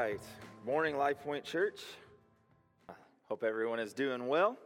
right. Morning, Life Point Church. Hope everyone is doing well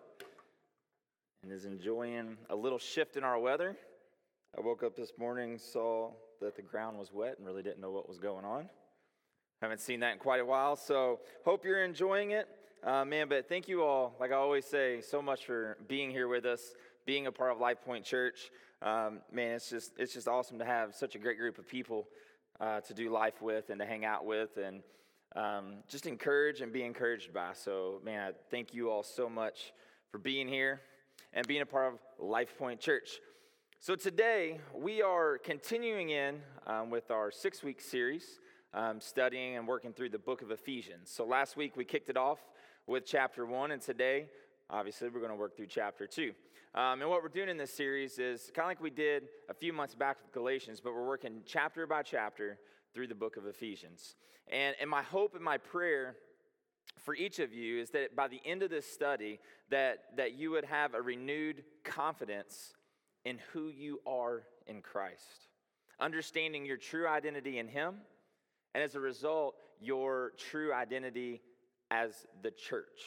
and is enjoying a little shift in our weather. I woke up this morning, saw that the ground was wet and really didn't know what was going on. Haven't seen that in quite a while, so hope you're enjoying it. But thank you all, like I always say, so much for being here with us, being a part of Life Point Church. It's just awesome to have such a great group of people to do life with and to hang out with and just encourage and be encouraged by. So, I thank you all so much for being here and being a part of Life Point Church. So today, we are continuing in with our 6-week series, studying and working through the book of Ephesians. So last week, we kicked it off with chapter 1, and today, obviously, we're going to work through chapter 2. And what we're doing in this series is kind of like we did a few months back with Galatians, but we're working chapter by chapter through the book of Ephesians. And my hope and my prayer for each of you is that by the end of this study, that you would have a renewed confidence in who you are in Christ, understanding your true identity in Him, and as a result, your true identity as the church.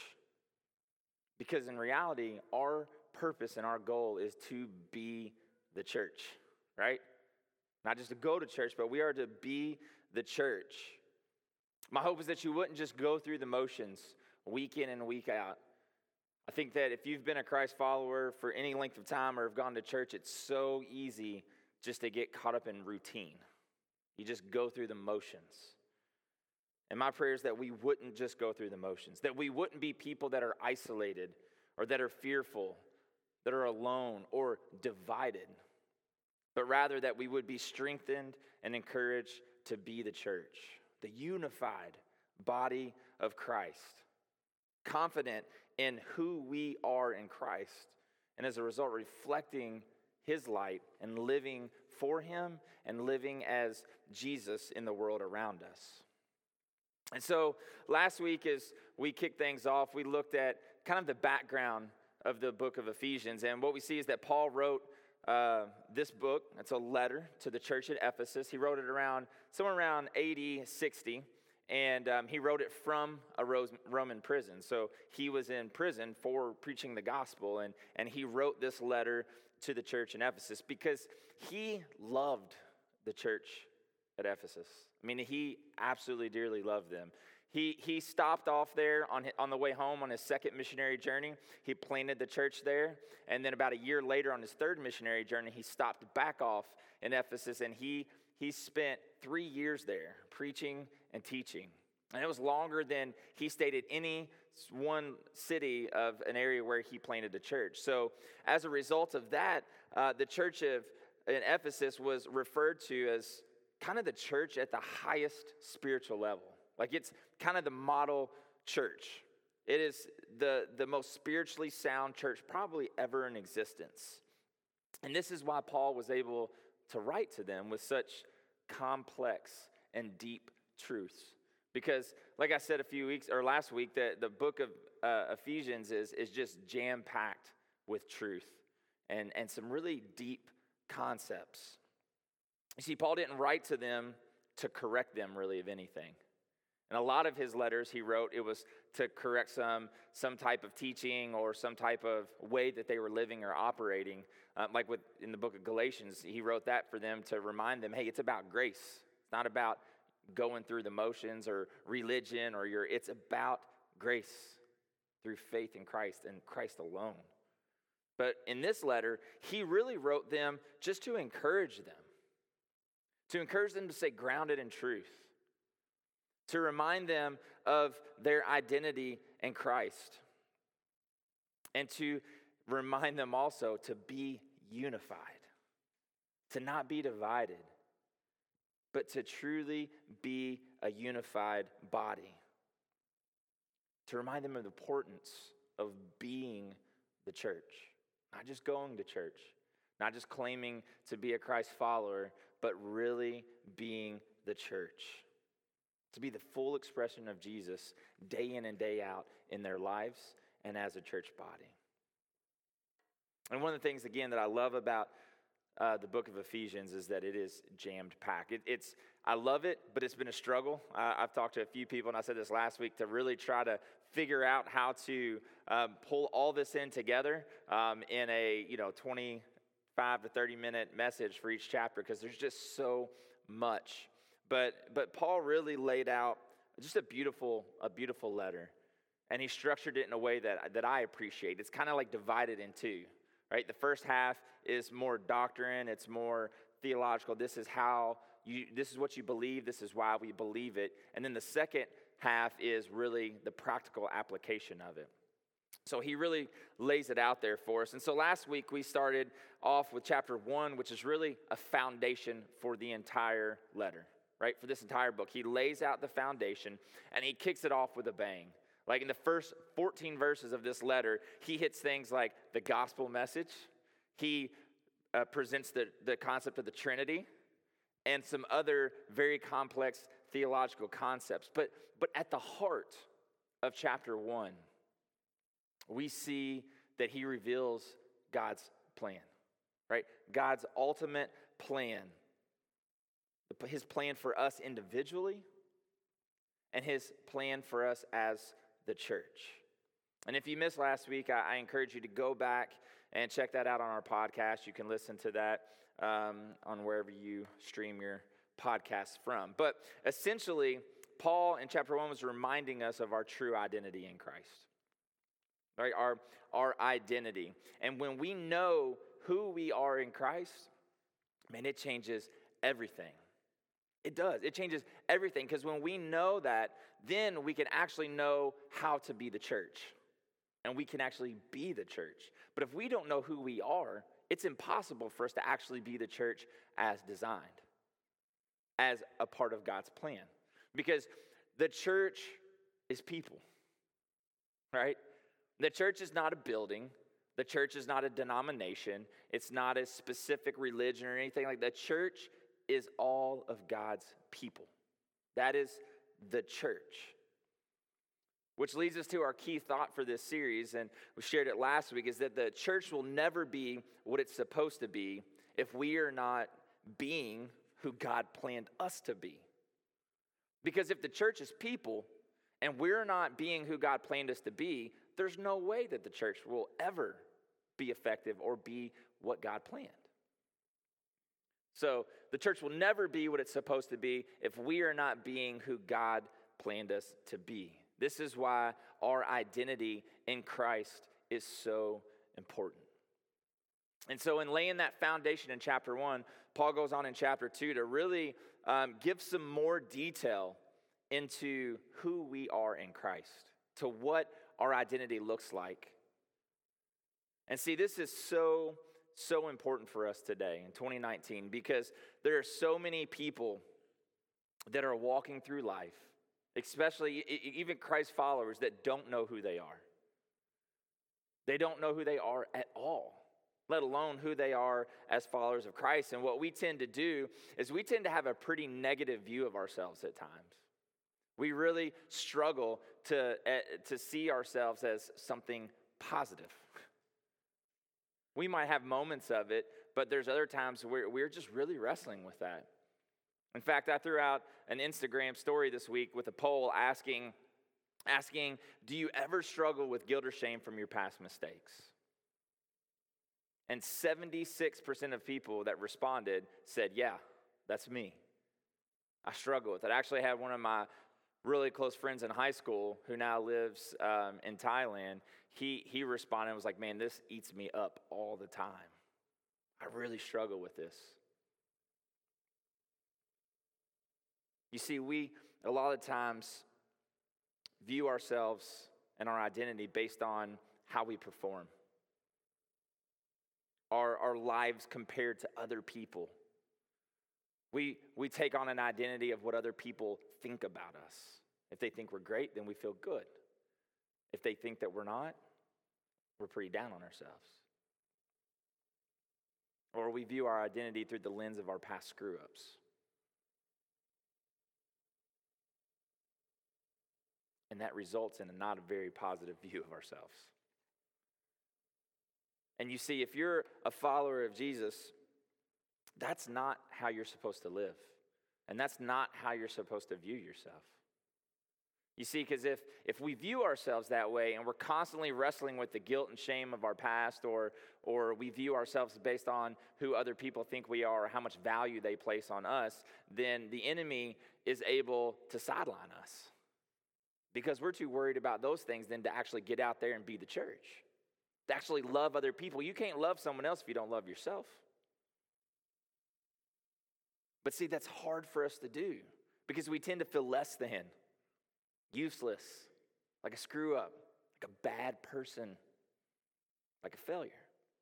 Because in reality, our purpose and our goal is to be the church, right? Not just to go to church, but we are to be the church. My hope is that you wouldn't just go through the motions week in and week out. I think that if you've been a Christ follower for any length of time or have gone to church, it's so easy just to get caught up in routine. You just go through the motions. And my prayer is that we wouldn't just go through the motions, that we wouldn't be people that are isolated or that are fearful, that are alone or divided, but rather that we would be strengthened and encouraged to be the church, the unified body of Christ, confident in who we are in Christ, and as a result, reflecting His light and living for Him and living as Jesus in the world around us. And so last week, as we kicked things off, we looked at kind of the background of the book of Ephesians. And what we see is that Paul wrote this book. It's a letter to the church at Ephesus. He wrote it somewhere around AD 60. And he wrote it from a Roman prison. So he was in prison for preaching the gospel. And he wrote this letter to the church in Ephesus because he loved the church at Ephesus. He absolutely dearly loved them. He stopped off there on the way home on his second missionary journey. He planted the church there. And then about a year later on his third missionary journey, he stopped back off in Ephesus. And he spent 3 years there preaching and teaching. And it was longer than he stayed at any one city of an area where he planted a church. So as a result of that, the church in Ephesus was referred to as kind of the church at the highest spiritual level. Like it's kind of the model church. It is the most spiritually sound church probably ever in existence. And this is why Paul was able to write to them with such complex and deep truths. Because like I said last week, the book of Ephesians is just jam-packed with truth and some really deep concepts. You see, Paul didn't write to them to correct them really of anything. And a lot of his letters he wrote, it was to correct some type of teaching or some type of way that they were living or operating. In the book of Galatians, he wrote that for them to remind them, hey, it's about grace. It's not about going through the motions or religion it's about grace through faith in Christ and Christ alone. But in this letter, he really wrote them just to encourage them. To encourage them to stay grounded in truth. To remind them of their identity in Christ. And to remind them also to be unified. To not be divided. But to truly be a unified body. To remind them of the importance of being the church. Not just going to church. Not just claiming to be a Christ follower, but really being the church. To be the full expression of Jesus day in and day out in their lives and as a church body. And one of the things, again, that I love about the book of Ephesians is that it is jammed packed. I love it, but it's been a struggle. I've talked to a few people, and I said this last week, to really try to figure out how to pull all this in together in a 25 to 30 minute message for each chapter, because there's just so much. But Paul really laid out just a beautiful letter, and he structured it in a way that I appreciate. It's kind of like divided in two. Right? The first half is more doctrine, it's more theological. This is what you believe, this is why we believe it. And then the second half is really the practical application of it. So he really lays it out there for us. And so last week we started off with chapter 1, which is really a foundation for the entire letter, right? For this entire book. He lays out the foundation and he kicks it off with a bang. Like in the first 14 verses of this letter, he hits things like the gospel message. He presents the concept of the Trinity and some other very complex theological concepts. But at the heart of chapter 1, we see that he reveals God's plan, right? God's ultimate plan. His plan for us individually and his plan for us as the church. And if you missed last week, I encourage you to go back and check that out on our podcast. You can listen to that on wherever you stream your podcasts from. But essentially, Paul in chapter 1 was reminding us of our true identity in Christ. Right? Our identity. And when we know who we are in Christ, man, it changes everything. It does. It changes everything, because when we know that, then we can actually know how to be the church. And we can actually be the church. But if we don't know who we are, it's impossible for us to actually be the church as designed, as a part of God's plan. Because the church is people, right? The church is not a building. The church is not a denomination. It's not a specific religion or anything like that. The church is all of God's people. That is the church. Which leads us to our key thought for this series, and we shared it last week, is that the church will never be what it's supposed to be if we are not being who God planned us to be. Because if the church is people and we're not being who God planned us to be, there's no way that the church will ever be effective or be what God planned. So the church will never be what it's supposed to be if we are not being who God planned us to be. This is why our identity in Christ is so important. And so in laying that foundation in chapter 1, Paul goes on in chapter 2 to really give some more detail into who we are in Christ, to what our identity looks like. And see, this is so important for us today in 2019, because there are so many people that are walking through life, especially even Christ followers, that don't know who they are. They don't know who they are at all, let alone who they are as followers of Christ. And what we tend to do is we tend to have a pretty negative view of ourselves at times. We really struggle to see ourselves as something positive. We might have moments of it, but there's other times where we're just really wrestling with that. In fact, I threw out an Instagram story this week with a poll asking, do you ever struggle with guilt or shame from your past mistakes? And 76% of people that responded said, yeah, that's me. I struggle with it. I actually had one of my really close friends in high school who now lives in Thailand. He responded and was like, man, this eats me up all the time. I really struggle with this. You see, we a lot of times view ourselves and our identity based on how we perform. Our lives compared to other people. We take on an identity of what other people think about us. If they think we're great, then we feel good. If they think that we're not, we're pretty down on ourselves. Or we view our identity through the lens of our past screw-ups. And that results in not a very positive view of ourselves. And you see, if you're a follower of Jesus, that's not how you're supposed to live. And that's not how you're supposed to view yourself. You see, because if we view ourselves that way and we're constantly wrestling with the guilt and shame of our past, or we view ourselves based on who other people think we are or how much value they place on us, then the enemy is able to sideline us. Because we're too worried about those things than to actually get out there and be the church. To actually love other people. You can't love someone else if you don't love yourself. But see, that's hard for us to do because we tend to feel less than, useless, like a screw up, like a bad person, like a failure.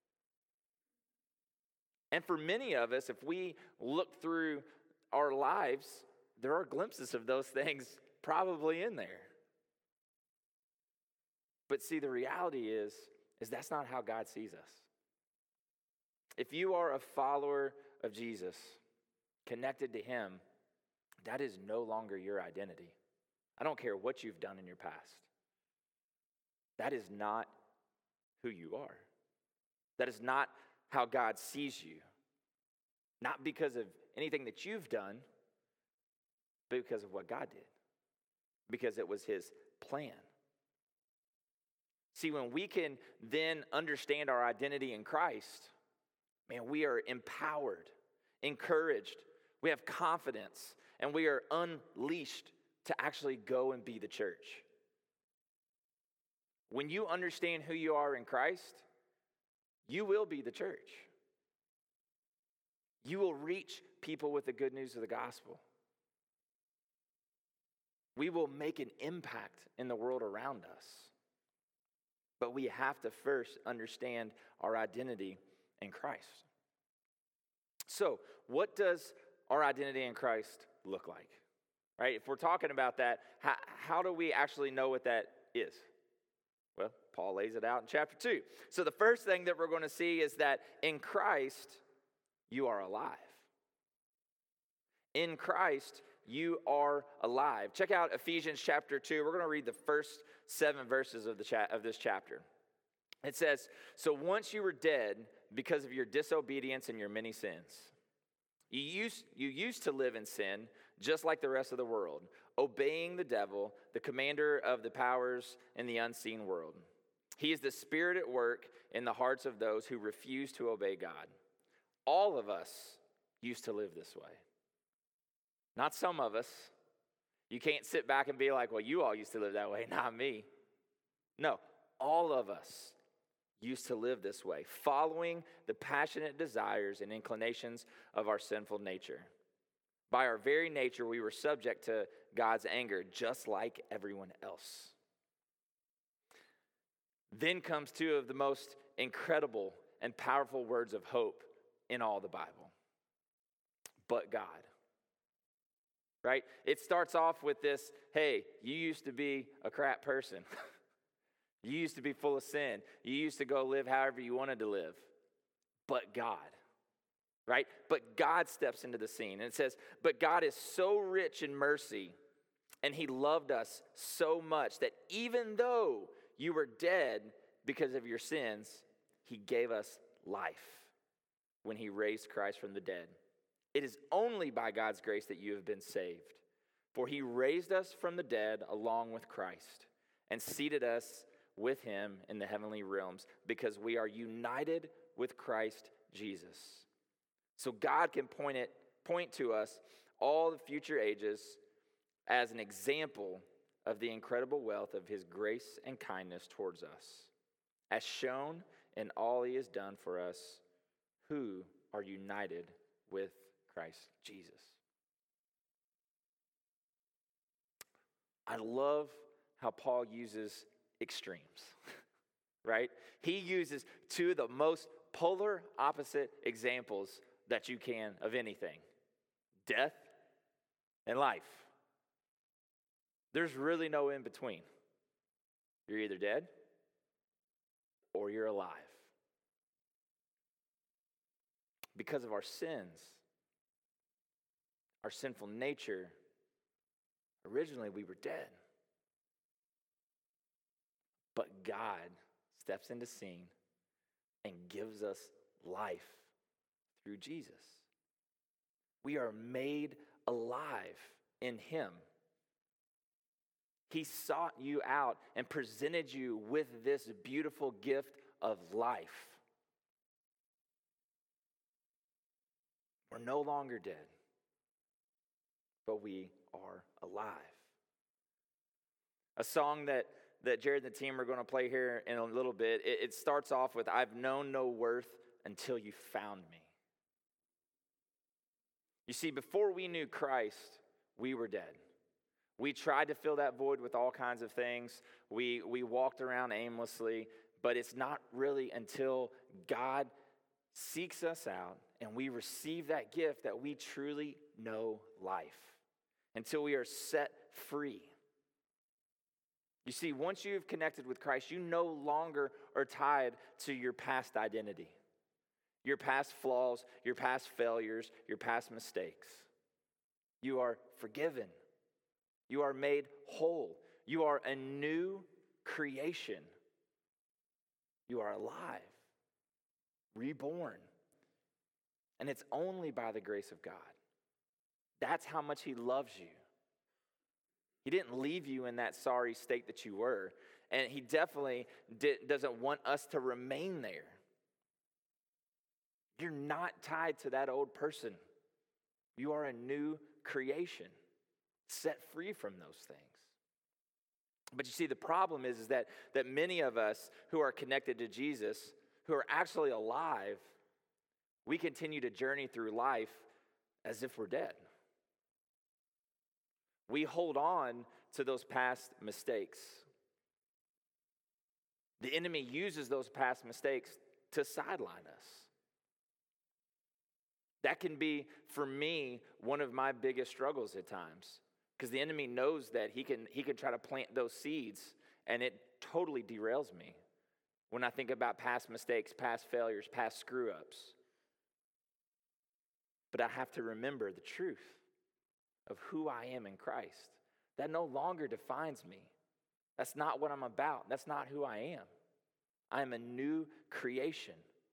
And for many of us, if we look through our lives, there are glimpses of those things probably in there. But see, the reality is that's not how God sees us. If you are a follower of Jesus, connected to him, that is no longer your identity. I don't care what you've done in your past. That is not who you are. That is not how God sees you. Not because of anything that you've done, but because of what God did. Because it was his plan. See, when we can then understand our identity in Christ, man, we are empowered, encouraged, we have confidence, and we are unleashed to actually go and be the church. When you understand who you are in Christ, you will be the church. You will reach people with the good news of the gospel. We will make an impact in the world around us. But we have to first understand our identity in Christ. So, what does our identity in Christ look like? Right? If we're talking about that, how do we actually know what that is? Well, Paul lays it out in chapter 2. So the first thing that we're going to see is that in Christ, you are alive. In Christ, you are alive. Check out Ephesians chapter 2. We're going to read the first 7 verses of this chapter. It says, "So once you were dead because of your disobedience and your many sins, you used to live in sin just like the rest of the world, obeying the devil, the commander of the powers in the unseen world. He is the spirit at work in the hearts of those who refuse to obey God. All of us used to live this way." Not some of us. You can't sit back and be like, well, you all used to live that way, not me. No, all of us used to live this way, following the passionate desires and inclinations of our sinful nature. By our very nature, we were subject to God's anger, just like everyone else. Then comes 2 of the most incredible and powerful words of hope in all the Bible. But God. Right? It starts off with this, hey, you used to be a crap person. You used to be full of sin. You used to go live however you wanted to live. But God. Right? But God steps into the scene. And it says, but God is so rich in mercy, and he loved us so much that even though you were dead because of your sins, he gave us life when he raised Christ from the dead. It is only by God's grace that you have been saved. For he raised us from the dead along with Christ and seated us with him in the heavenly realms because we are united with Christ Jesus. So God can point to us all the future ages as an example of the incredible wealth of his grace and kindness towards us, as shown in all he has done for us who are united with Christ Jesus. I love how Paul uses extremes, right? He uses 2 of the most polar opposite examples that you can of anything: death and life. There's really no in between. You're either dead or you're alive. Because of our sins, our sinful nature, originally we were dead. But God steps into scene and gives us life through Jesus. We are made alive in him. He sought you out and presented you with this beautiful gift of life. We're no longer dead, but we are alive. A song that Jared and the team are going to play here in a little bit, it starts off with, "I've known no worth until you found me." You see, before we knew Christ, we were dead. We tried to fill that void with all kinds of things. We walked around aimlessly, but it's not really until God seeks us out and we receive that gift that we truly know life, until we are set free. You see, once you've connected with Christ, you no longer are tied to your past identity, your past flaws, your past failures, your past mistakes. You are forgiven. You are made whole. You are a new creation. You are alive, reborn. And it's only by the grace of God. That's how much he loves you. He didn't leave you in that sorry state that you were. And he definitely doesn't want us to remain there. You're not tied to that old person. You are a new creation, set free from those things. But you see, the problem is that many of us who are connected to Jesus, who are actually alive, we continue to journey through life as if we're dead. We hold on to those past mistakes. The enemy uses those past mistakes to sideline us. That can be, for me, one of my biggest struggles at times, because the enemy knows that he can try to plant those seeds, and it totally derails me when I think about past mistakes, past failures, past screw-ups. But I have to remember the truth of who I am in Christ. That no longer defines me. That's not what I'm about. That's not who I am. I am a new creation.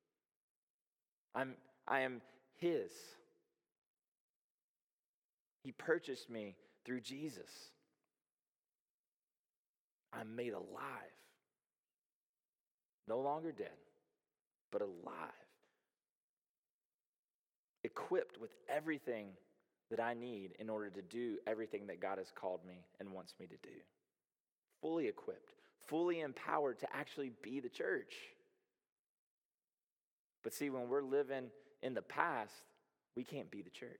I am his. He purchased me through Jesus. I'm made alive. No longer dead, but alive. Equipped with everything that I need in order to do everything that God has called me and wants me to do. Fully equipped, fully empowered to actually be the church. But see, when we're living in the past, we can't be the church.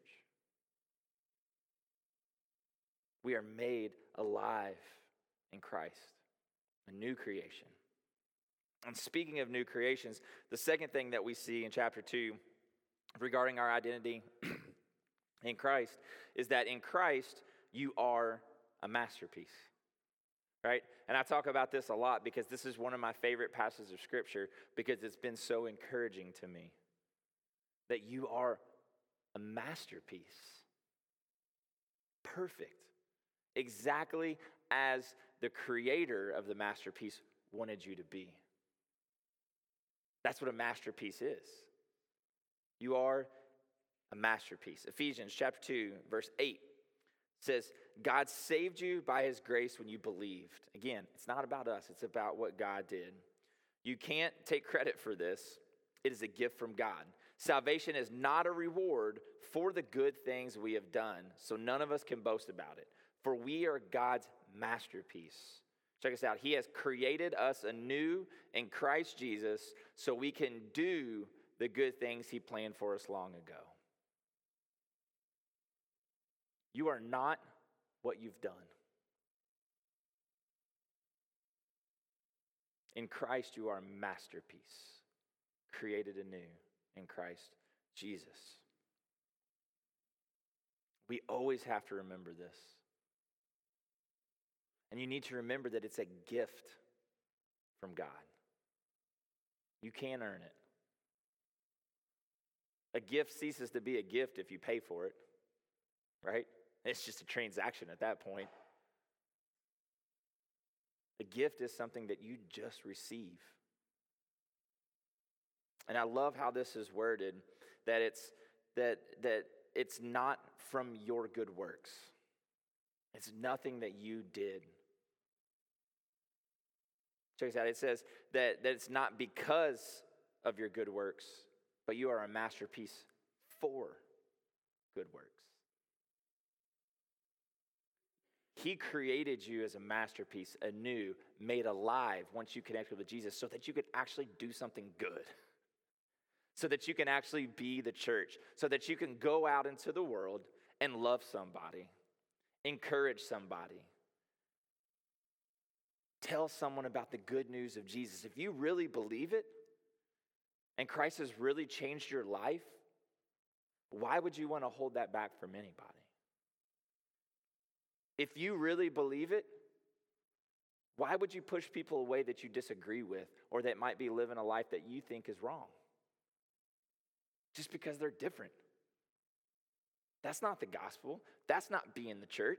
We are made alive in Christ, a new creation. And speaking of new creations, the second thing that we see in chapter 2 regarding our identity in Christ is that in Christ, you are a masterpiece, right? And I talk about this a lot because this is one of my favorite passages of Scripture because it's been so encouraging to me that you are a masterpiece. Perfect. Exactly as the creator of the masterpiece wanted you to be. That's what a masterpiece is. You are a masterpiece. Ephesians chapter 2, verse 8 says, God saved you by his grace when you believed. Again, it's not about us. It's about what God did. You can't take credit for this. It is a gift from God. Salvation is not a reward for the good things we have done, so none of us can boast about it. For we are God's masterpiece. Check us out. He has created us anew in Christ Jesus so we can do the good things he planned for us long ago. You are not what you've done. In Christ, you are a masterpiece, created anew in Christ Jesus. We always have to remember this. And you need to remember that it's a gift from God. You can't earn it. A gift ceases to be a gift if you pay for it, right? It's just a transaction at that point. A gift is something that you just receive. And I love how this is worded, that it's not from your good works. It's nothing that you did. Check this out. It says that it's not because of your good works, but you are a masterpiece for good works. He created you as a masterpiece, anew, made alive once you connected with Jesus so that you could actually do something good. So that you can actually be the church. So that you can go out into the world and love somebody. Encourage somebody. Tell someone about the good news of Jesus. If you really believe it, and Christ has really changed your life, why would you want to hold that back from anybody? If you really believe it, why would you push people away that you disagree with or that might be living a life that you think is wrong? Just because they're different. That's not the gospel. That's not being the church.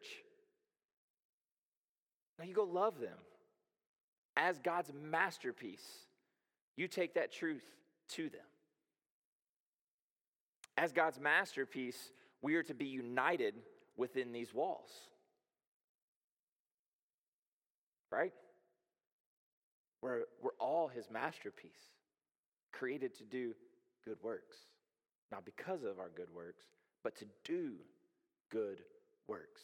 Now you go love them. As God's masterpiece, you take that truth to them. As God's masterpiece, we are to be united within these walls. Right? We're all his masterpiece, created to do good works. Not because of our good works, but to do good works.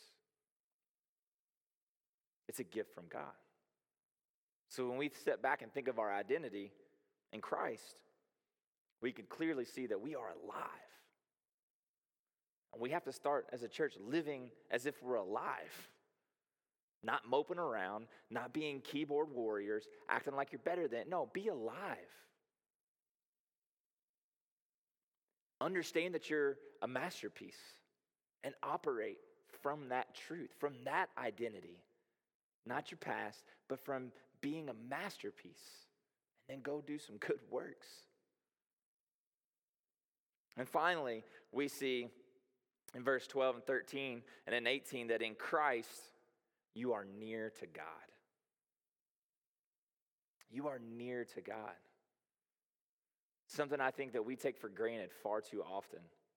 It's a gift from God. So when we step back and think of our identity in Christ, we can clearly see that we are alive. And we have to start as a church living as if we're alive. Not moping around, not being keyboard warriors, acting like you're better than. No, be alive. Understand that you're a masterpiece and operate from that truth, from that identity. Not your past, but from being a masterpiece. And then go do some good works. And finally, we see in verse 12 and 13 and in 18 that in Christ, you are near to God. You are near to God. Something I think that we take for granted far too often.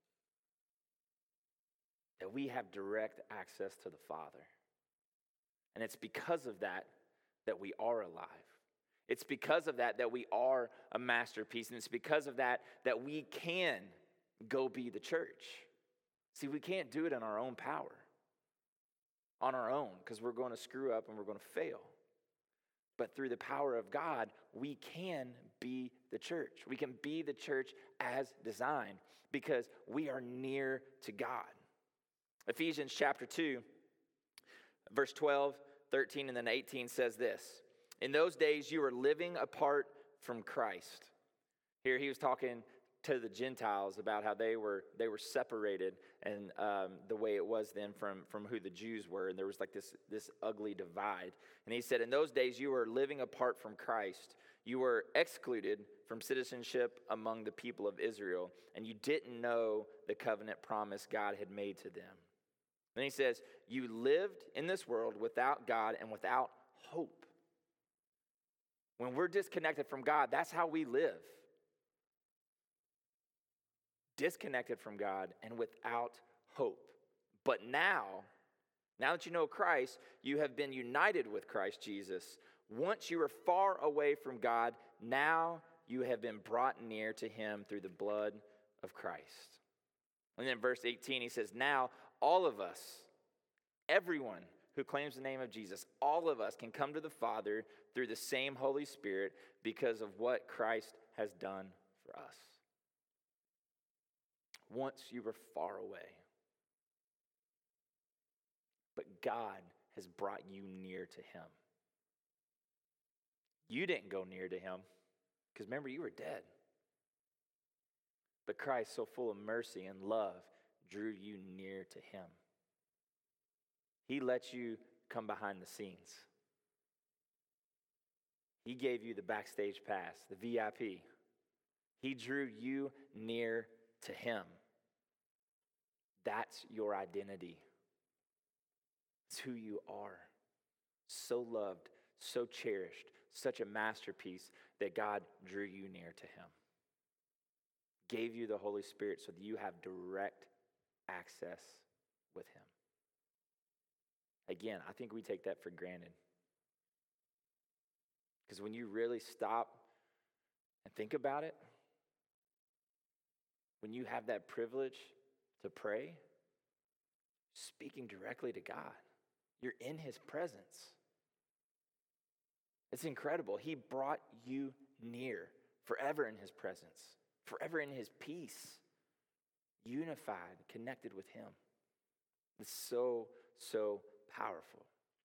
That we have direct access to the Father. And it's because of that that we are alive. It's because of that that we are a masterpiece. And it's because of that that we can go be the church. See, we can't do it in our own power. On our own, because we're going to screw up and we're going to fail. But through the power of God, we can be the church. We can be the church as designed because we are near to God. Ephesians chapter 2, verse 12, 13, and then 18 says this. In those days you were living apart from Christ. Here he was talking to the Gentiles about how they were separated and the way it was then from who the Jews were. And there was like this ugly divide. And he said, in those days you were living apart from Christ. You were excluded from citizenship among the people of Israel. And you didn't know the covenant promise God had made to them. Then he says, you lived in this world without God and without hope. When we're disconnected from God, that's how we live. Disconnected from God and without hope. But now that you know Christ, you have been united with Christ Jesus. Once you were far away from God, now you have been brought near to him through the blood of Christ. And then verse 18, he says, now all of us, everyone who claims the name of Jesus, all of us can come to the Father through the same Holy Spirit because of what Christ has done for us. Once you were far away. But God has brought you near to him. You didn't go near to him because remember, you were dead. But Christ, so full of mercy and love, drew you near to him. He let you come behind the scenes. He gave you the backstage pass, the VIP. He drew you near to him. That's your identity. It's who you are. So loved, so cherished, such a masterpiece that God drew you near to him. Gave you the Holy Spirit so that you have direct access with him. Again, I think we take that for granted. Because when you really stop and think about it, when you have that privilege to pray, speaking directly to God, you're in his presence. It's incredible. He brought you near, forever in his presence, forever in his peace, unified, connected with him. It's so, so powerful.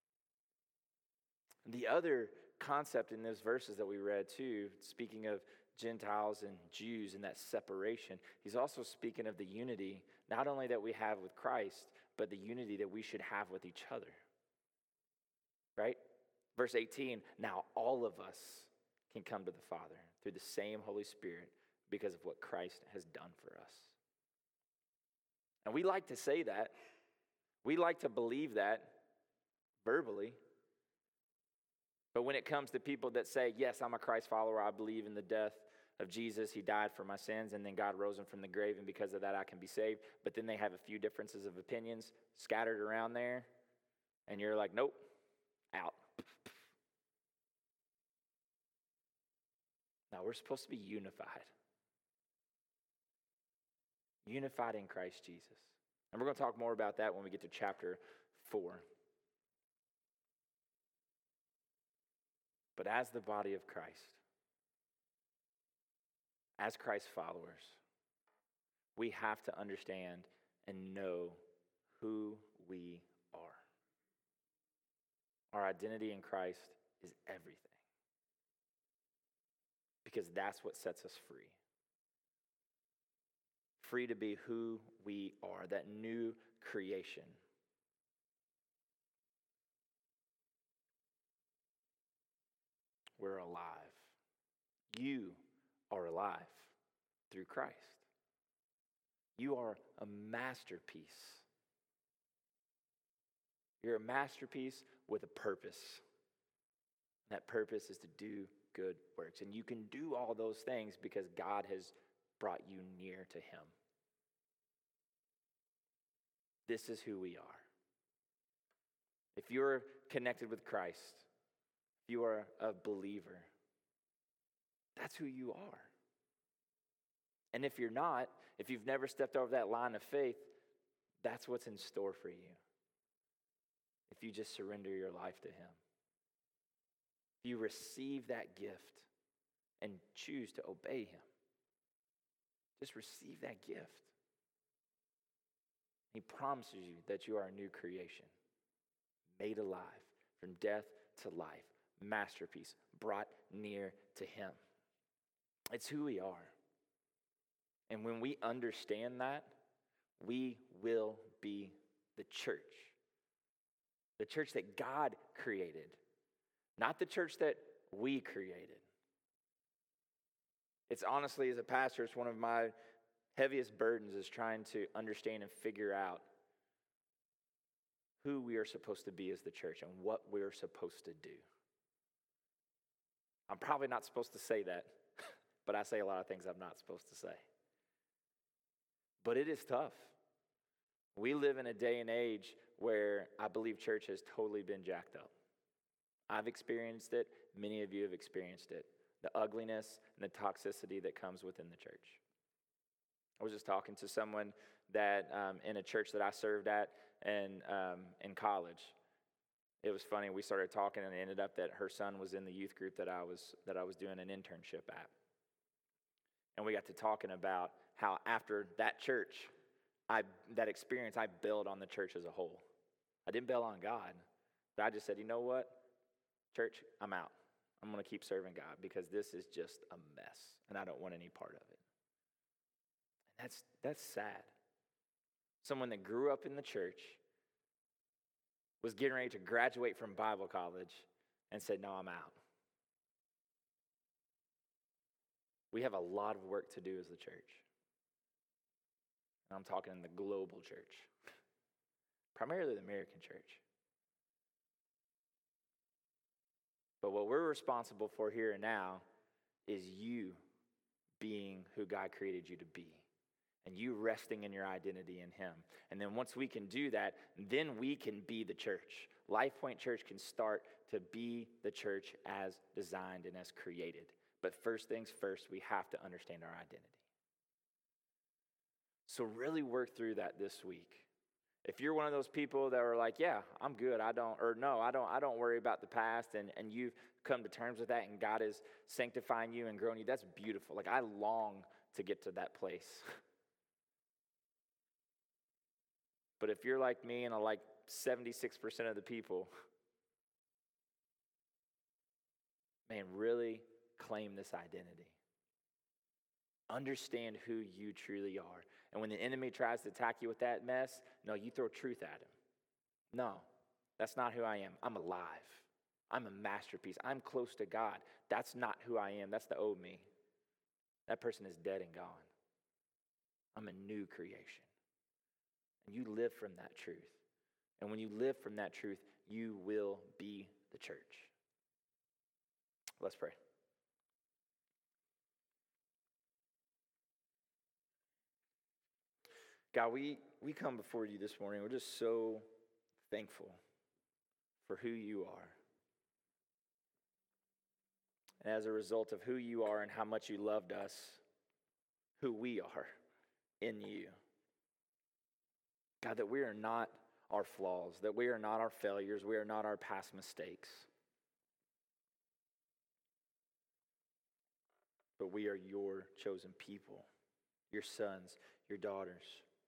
The other concept in those verses that we read too, speaking of Gentiles and Jews and that separation, he's also speaking of the unity, not only that we have with Christ, but the unity that we should have with each other. Right? Verse 18, now all of us can come to the Father through the same Holy Spirit because of what Christ has done for us. And we like to say that. We like to believe that verbally. But when it comes to people that say, yes, I'm a Christ follower, I believe in the death of Jesus, he died for my sins, and then God rose him from the grave, and because of that I can be saved. But then they have a few differences of opinions scattered around there, and you're like, nope, out. Now we're supposed to be unified. Unified in Christ Jesus. And we're going to talk more about that when we get to chapter 4. But as the body of Christ, as Christ's followers, we have to understand and know who we are. Our identity in Christ is everything. Because that's what sets us free. Free to be who we are, that new creation. We're alive. You are alive through Christ. You are a masterpiece. You're a masterpiece with a purpose. That purpose is to do good works. And you can do all those things because God has brought you near to him. This is who we are. If you're connected with Christ, if you are a believer, that's who you are. And if you're not, if you've never stepped over that line of faith, that's what's in store for you. If you just surrender your life to him. If you receive that gift and choose to obey him, just receive that gift. He promises you that you are a new creation, made alive from death to life, masterpiece, brought near to him. It's who we are. And when we understand that, we will be the church that God created, not the church that we created. It's honestly, as a pastor, it's one of my heaviest burdens is trying to understand and figure out who we are supposed to be as the church and what we're supposed to do. I'm probably not supposed to say that, but I say a lot of things I'm not supposed to say. But it is tough. We live in a day and age where I believe church has totally been jacked up. I've experienced it. Many of you have experienced it. The ugliness and the toxicity that comes within the church. I was just talking to someone that in a church that I served at and in college. It was funny. We started talking, and it ended up that her son was in the youth group that I was doing an internship at. And we got to talking about how after that church, that experience, I bailed on the church as a whole. I didn't bail on God, but I just said, you know what, church, I'm out. I'm going to keep serving God because this is just a mess, and I don't want any part of it. And that's sad. Someone that grew up in the church was getting ready to graduate from Bible college and said, no, I'm out. We have a lot of work to do as the church. And I'm talking in the global church, primarily the American church. But what we're responsible for here and now is you being who God created you to be. and you resting in your identity in him. And then once we can do that, then we can be the church. Life Point Church can start to be the church as designed and as created. But first things first, we have to understand our identity. So really work through that this week. If you're one of those people that are like, yeah, I'm good, I don't worry about the past, and you've come to terms with that, and God is sanctifying you and growing you, that's beautiful. Like, I long to get to that place. But if you're like me and like 76% of the people, man, really claim this identity. Understand who you truly are. And when the enemy tries to attack you with that mess, no, you throw truth at him. No, that's not who I am. I'm alive. I'm a masterpiece. I'm close to God. That's not who I am. That's the old me. That person is dead and gone. I'm a new creation. And you live from that truth. And when you live from that truth, you will be the church. Let's pray. God, we come before you this morning. We're just so thankful for who you are. And as a result of who you are and how much you loved us, who we are in you. God, that we are not our flaws, that we are not our failures, we are not our past mistakes. But we are your chosen people, your sons, your daughters,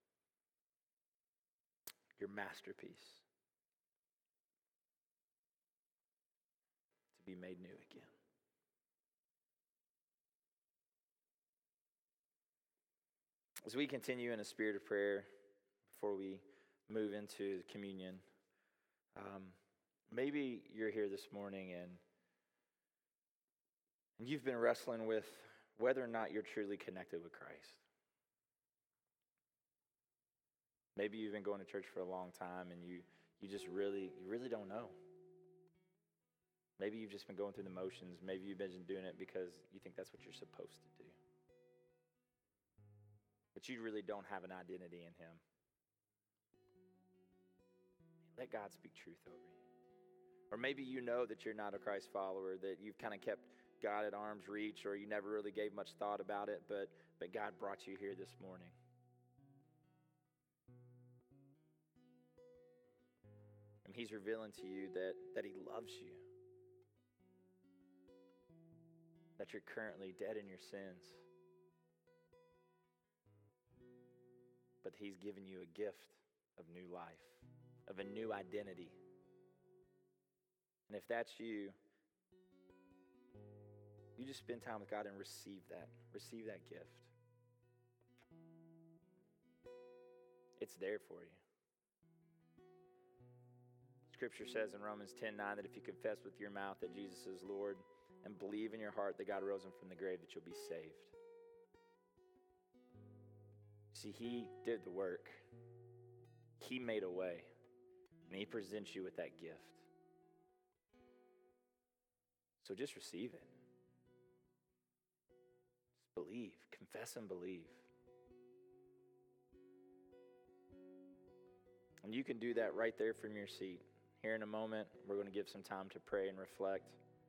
your masterpiece, to be made new again. As we continue in a spirit of prayer, before we move into communion, maybe you're here this morning and you've been wrestling with whether or not you're truly connected with Christ. Maybe you've been going to church for a long time and you really don't know. Maybe you've just been going through the motions. Maybe you've been doing it because you think that's what you're supposed to do. But you really don't have an identity in him. Let God speak truth over you. Or maybe you know that you're not a Christ follower, that you've kind of kept God at arm's reach, or you never really gave much thought about it, but God brought you here this morning. And he's revealing to you that he loves you. That you're currently dead in your sins. But he's given you a gift of new life, of a new identity. And if that's you, you just spend time with God and receive that gift. It's there for you. Scripture says in Romans 10:9 that if you confess with your mouth that Jesus is Lord and believe in your heart that God rose him from the grave, that you'll be saved. See, he did the work. He made a way. And he presents you with that gift. So just receive it. Just believe. Confess and believe. And you can do that right there from your seat. Here in a moment, we're going to give some time to pray and reflect.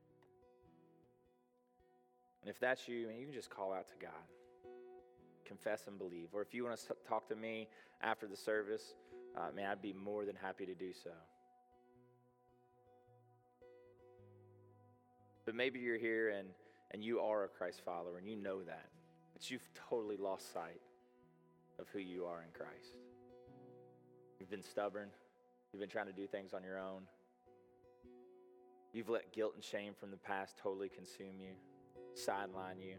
And if that's you, you can just call out to God. Confess and believe. Or if you want to talk to me after the service, I'd be more than happy to do so. But maybe you're here and you are a Christ follower and you know that, but you've totally lost sight of who you are in Christ. You've been stubborn. You've been trying to do things on your own. You've let guilt and shame from the past totally consume you, sideline you.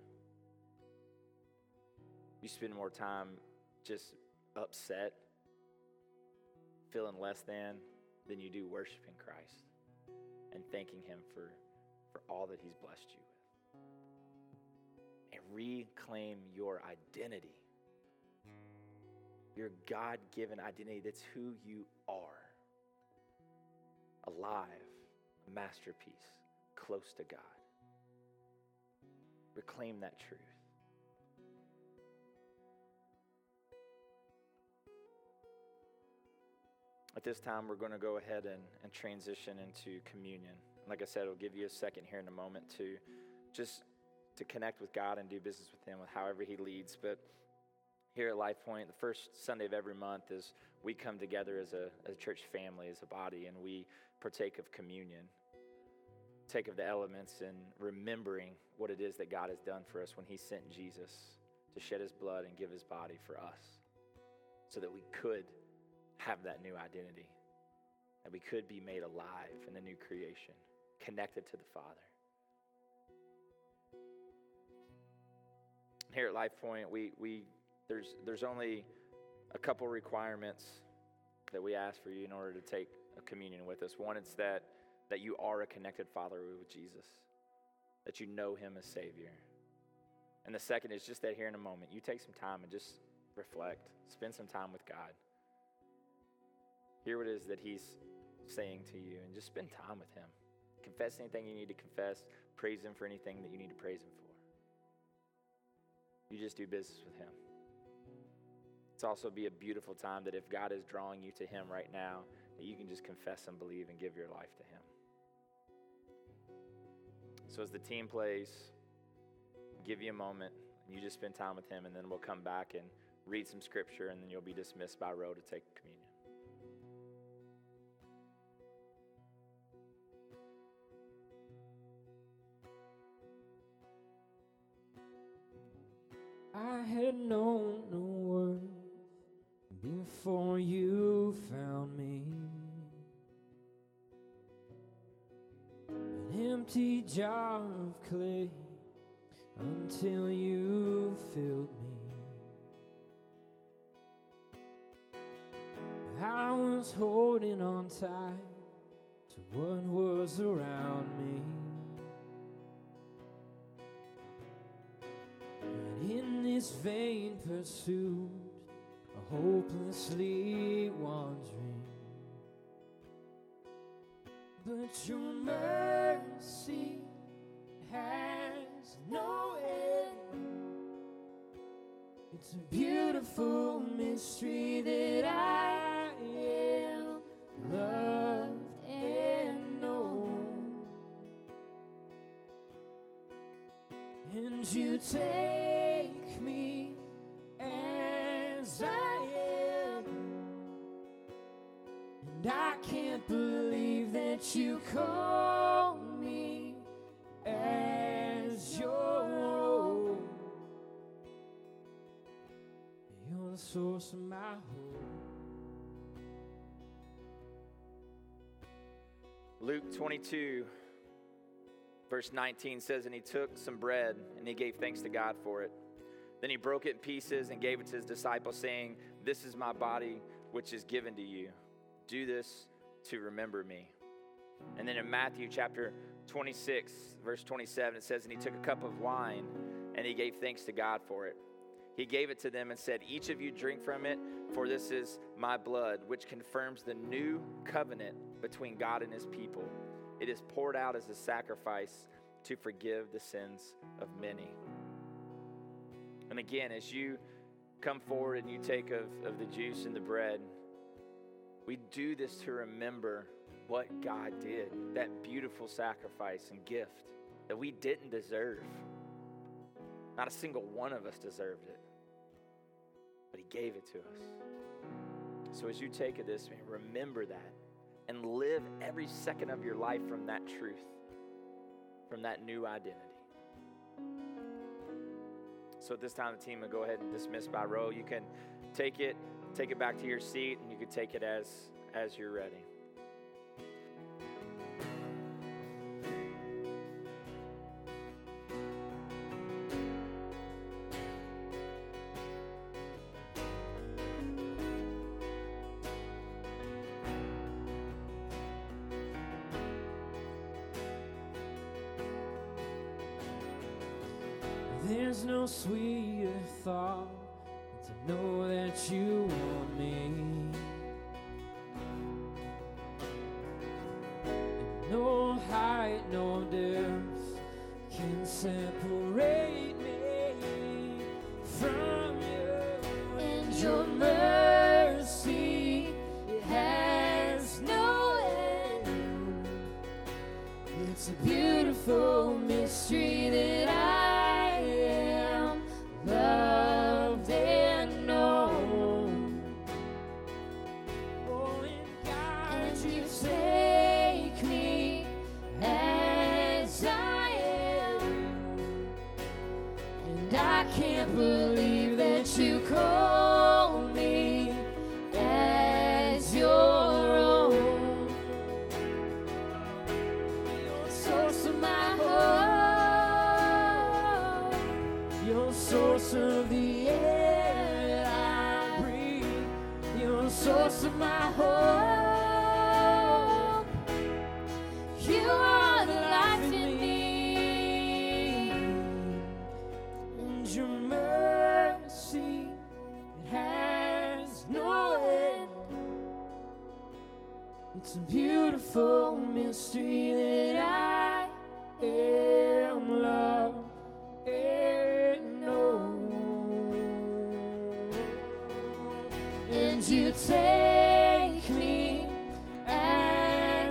You spend more time just upset, feeling less than you do worshiping Christ and thanking him for all that he's blessed you with. And reclaim your identity. Your God-given identity. That's who you are. Alive, a masterpiece, close to God. Reclaim that truth. At this time, we're going to go ahead and transition into communion. Like I said, it'll give you a second here in a moment to just to connect with God and do business with Him with however He leads. But here at Life Point, the first Sunday of every month is we come together as a church family, as a body, and we partake of communion. Take of the elements and remembering what it is that God has done for us when He sent Jesus to shed His blood and give His body for us so that we could have that new identity, that we could be made alive in the new creation, connected to the Father. Here at Life Point, there's only a couple requirements that we ask for you in order to take a communion with us. One, it's that you are a connected follower with Jesus, that you know Him as Savior. And the second is just that here in a moment, you take some time and just reflect, spend some time with God. Hear what it is that He's saying to you, and just spend time with Him. Confess anything you need to confess. Praise Him for anything that you need to praise Him for. You just do business with Him. It's also be a beautiful time that if God is drawing you to Him right now, that you can just confess and believe and give your life to Him. So as the team plays, give you a moment, and you just spend time with Him, and then we'll come back and read some scripture, and then you'll be dismissed by row to take communion. I had known no worth before you found me. An empty jar of clay until you filled me. I was holding on tight to what was around me. And in this vain pursuit, hopelessly wandering, but your mercy has no end. It's a beautiful mystery that I am loved and known, and you take me as I am, and I can't believe that you call me as your own. You're the source of my hope. Luke 22, verse 19 says, "And He took some bread, and He gave thanks to God for it. Then He broke it in pieces and gave it to His disciples, saying, 'This is my body, which is given to you. Do this to remember me.'" And then in Matthew chapter 26, verse 27, it says, "And He took a cup of wine, and He gave thanks to God for it. He gave it to them and said, 'Each of you drink from it, for this is my blood, which confirms the new covenant between God and His people. It is poured out as a sacrifice to forgive the sins of many.'" And again, as you come forward and you take of the juice and the bread, we do this to remember what God did, that beautiful sacrifice and gift that we didn't deserve. Not a single one of us deserved it, but He gave it to us. So as you take of this, remember that and live every second of your life from that truth, from that new identity. So at this time, the team will go ahead and dismiss by row. You can take it back to your seat, and you can take it as you're ready. There's no sweeter thought than to know that you want me. And no height, no depth can separate me from you. And your mercy, it has source of the air I breathe. You're the source of my hope. You are the life in me, and your mercy has no end. It's a beautiful mystery